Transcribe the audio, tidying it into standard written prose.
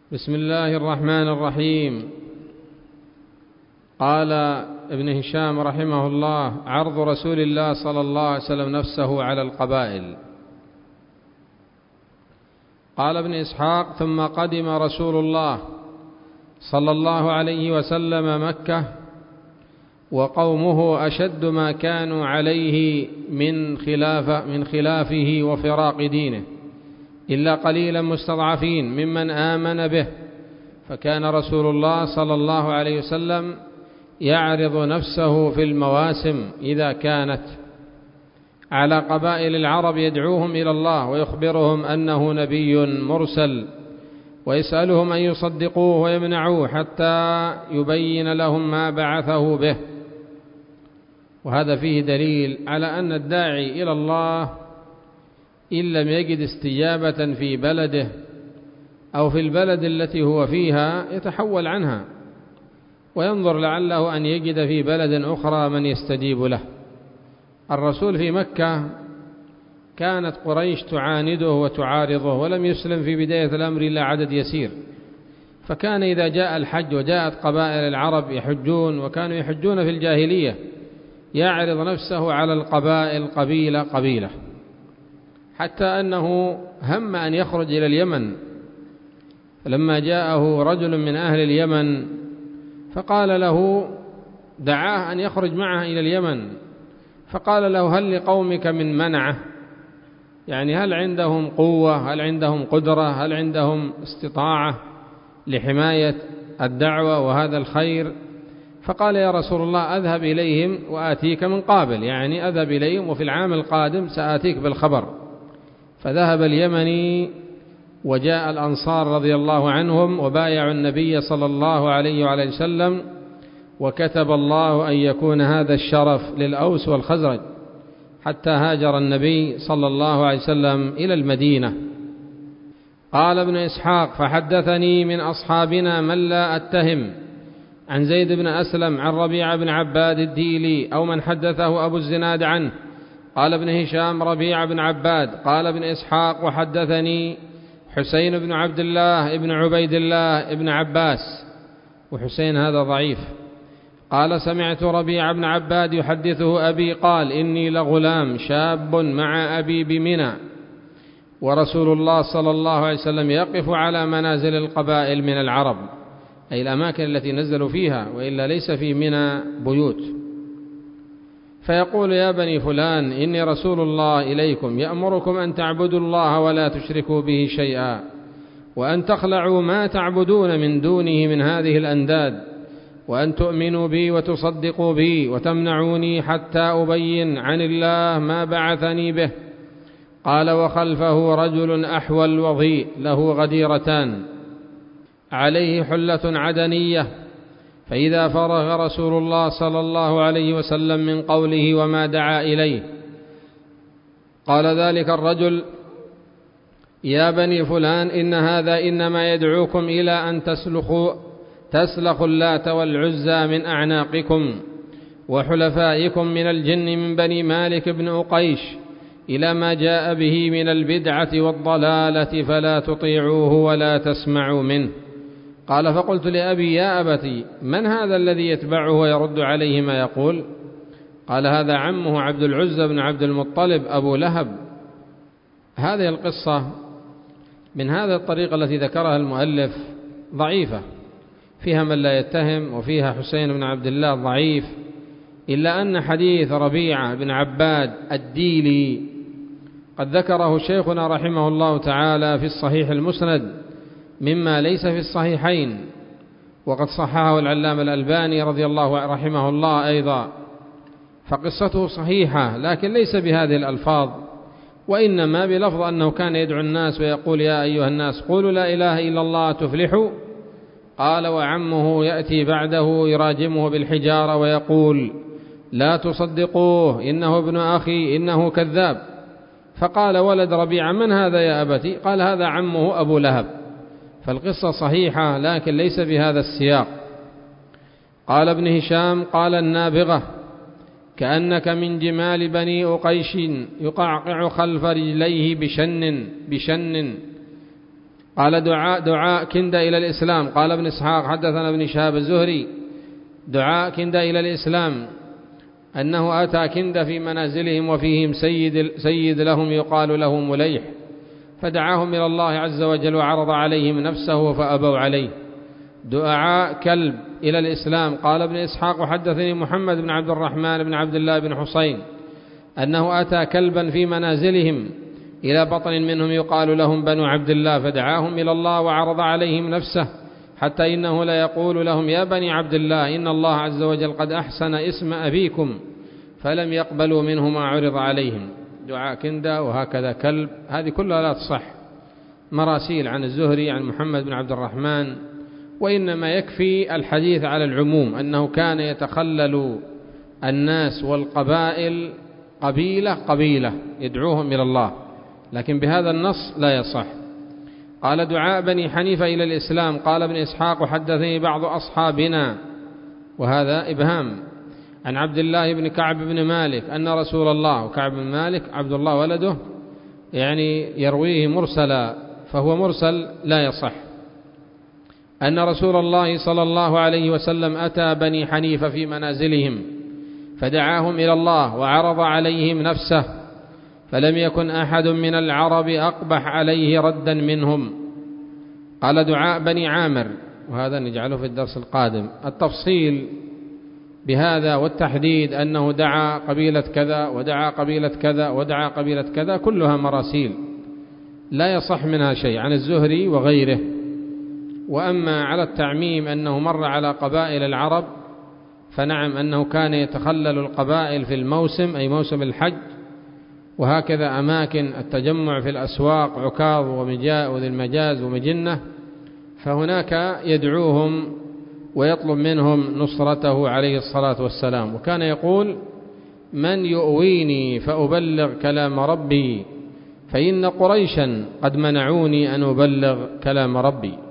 بسم الله الرحمن الرحيم. قال ابن هشام رحمه الله: عرض رسول الله صلى الله عليه وسلم نفسه على القبائل. قال ابن إسحاق: ثم قدم رسول الله صلى الله عليه وسلم مكة وقومه أشد ما كانوا عليه من خلافه وفراق دينه، إلا قليلا مستضعفين ممن آمن به، فكان رسول الله صلى الله عليه وسلم يعرض نفسه في المواسم إذا كانت على قبائل العرب، يدعوهم إلى الله ويخبرهم أنه نبي مرسل، ويسألهم أن يصدقوه ويمنعوه حتى يبين لهم ما بعثه به. وهذا فيه دليل على أن الداعي إلى الله إن لم يجد استجابة في بلده أو في البلد التي هو فيها يتحول عنها وينظر لعله أن يجد في بلد أخرى من يستجيب له. الرسول في مكة كانت قريش تعانده وتعارضه، ولم يسلم في بداية الأمر إلا عدد يسير، فكان إذا جاء الحج وجاءت قبائل العرب يحجون، وكانوا يحجون في الجاهلية، يعرض نفسه على القبائل قبيلة قبيلة، حتى أنه هم أن يخرج إلى اليمن، فلما جاءه رجل من أهل اليمن فقال له، دعاه أن يخرج معه إلى اليمن، فقال له: هل لقومك من منعة؟ يعني هل عندهم قوة؟ هل عندهم قدرة؟ هل عندهم استطاعة لحماية الدعوة وهذا الخير؟ فقال: يا رسول الله، أذهب إليهم وآتيك من قابل، يعني أذهب إليهم وفي العام القادم سآتيك بالخبر. فذهب اليمني وجاء الأنصار رضي الله عنهم وبايعوا النبي صلى الله عليه وعلى وسلم، وكتب الله أن يكون هذا الشرف للأوس والخزرج، حتى هاجر النبي صلى الله عليه وسلم إلى المدينة. قال ابن إسحاق: فحدثني من أصحابنا من لا أتهم عن زيد بن أسلم عن ربيع بن عباد الديلي أو من حدثه أبو الزناد عنه. قال ابن هشام: ربيع بن عباد. قال ابن إسحاق: وحدثني حسين بن عبد الله ابن عبيد الله ابن عباس، وحسين هذا ضعيف. قال: سمعت ربيع بن عباد يحدثه أبي قال: إني لغلام شاب مع أبي بمنى، ورسول الله صلى الله عليه وسلم يقف على منازل القبائل من العرب، أي الأماكن التي نزلوا فيها، وإلا ليس في منى بيوت، فيقول: يا بني فلان، إني رسول الله إليكم يأمركم أن تعبدوا الله ولا تشركوا به شيئا، وأن تخلعوا ما تعبدون من دونه من هذه الأنداد، وأن تؤمنوا بي وتصدقوا بي وتمنعوني حتى أبين عن الله ما بعثني به. قال: وخلفه رجل أحول وضيء له غديرتان عليه حلة عدنية، فإذا فرغ رسول الله صلى الله عليه وسلم من قوله وما دعا إليه، قال ذلك الرجل: يا بني فلان، إن هذا إنما يدعوكم إلى أن تسلخوا اللات والعزى من أعناقكم، وحلفائكم من الجن من بني مالك بن أقيش، إلى ما جاء به من البدعة والضلالة، فلا تطيعوه ولا تسمعوا منه. قال: فقلت لأبي: يا أبتي، من هذا الذي يتبعه ويرد عليه ما يقول؟ قال: هذا عمه عبد العزى بن عبد المطلب أبو لهب. هذه القصة من هذا الطريقة التي ذكرها المؤلف ضعيفة، فيها من لا يتهم، وفيها حسين بن عبد الله ضعيف، إلا أن حديث ربيعة بن عباد الديلي قد ذكره شيخنا رحمه الله تعالى في الصحيح المسند مما ليس في الصحيحين، وقد صححه العلامة الألباني رضي الله رحمه الله أيضا، فقصته صحيحة لكن ليس بهذه الألفاظ، وإنما بلفظ أنه كان يدعو الناس ويقول: يا أيها الناس قولوا لا إله إلا الله تفلحوا. قال: وعمه يأتي بعده يراجمه بالحجارة ويقول: لا تصدقوه، إنه ابن أخي، إنه كذاب. فقال ولد ربيعة: من هذا يا أبتي؟ قال: هذا عمه أبو لهب. فالقصة صحيحة لكن ليس بهذا السياق. قال ابن هشام: قال النابغة: كأنك من جمال بني أقيش يقعقع خلف رجليه بشن قال دعاء كندة إلى الإسلام. قال ابن إسحاق حدثنا ابن شهاب الزهري دعاء كندة إلى الإسلام أنه أتى كندة في منازلهم وفيهم سيد لهم يقال له مليح، فدعاهم إلى الله عز وجل وعرض عليهم نفسه فأبوا عليه. دعاء كلب إلى الإسلام. قال ابن إسحاق وحدثني محمد بن عبد الرحمن بن عبد الله بن حسين أنه أتى كلبا في منازلهم إلى بطن منهم يقال لهم بنو عبد الله، فدعاهم إلى الله وعرض عليهم نفسه، حتى إنه لا يقول لهم يا بني عبد الله إن الله عز وجل قد أحسن اسم أبيكم، فلم يقبلوا منه ما عرض عليهم. دعاء كندة وهكذا كلب، هذه كلها لا تصح، مراسيل عن الزهري عن محمد بن عبد الرحمن، وإنما يكفي الحديث على العموم أنه كان يتخلل الناس والقبائل قبيلة يدعوهم إلى الله، لكن بهذا النص لا يصح. قال دعاء بني حنيفة إلى الإسلام. قال ابن إسحاق وحدثني بعض أصحابنا، وهذا إبهام، عن عبد الله بن كعب بن مالك أن رسول الله، وكعب بن مالك عبد الله ولده، يعني يرويه مرسلا فهو مرسل لا يصح، أن رسول الله صلى الله عليه وسلم أتى بني حنيفة في منازلهم فدعاهم إلى الله وعرض عليهم نفسه، فلم يكن أحد من العرب أقبح عليه ردا منهم. قال دعاء بني عامر، وهذا نجعله في الدرس القادم، التفصيل بهذا والتحديد أنه دعا قبيلة كذا ودعا قبيلة كذا ودعا قبيلة كذا، كلها مراسيل لا يصح منها شيء عن الزهري وغيره. وأما على التعميم أنه مر على قبائل العرب، فنعم أنه كان يتخلل القبائل في الموسم، أي موسم الحج، وهكذا أماكن التجمع في الأسواق، عكاظ وذي المجاز ومجنة، فهناك يدعوهم ويطلب منهم نصرته عليه الصلاة والسلام. وكان يقول من يؤويني فأبلغ كلام ربي، فإن قريشا قد منعوني أن أبلغ كلام ربي.